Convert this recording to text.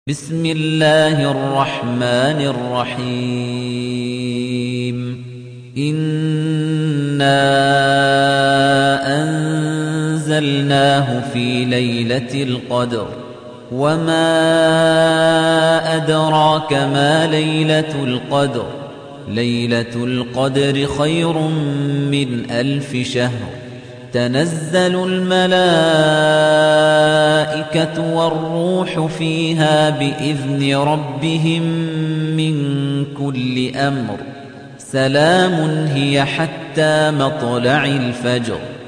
بسم الله الرحمن الرحيم إنا أنزلناه في ليلة القدر وما أدراك ما ليلة القدر ليلة القدر خير من 1000 شهر تنزل الملائكة والروح فيها بإذن ربهم من كل أمر سلام هي حتى مطلع الفجر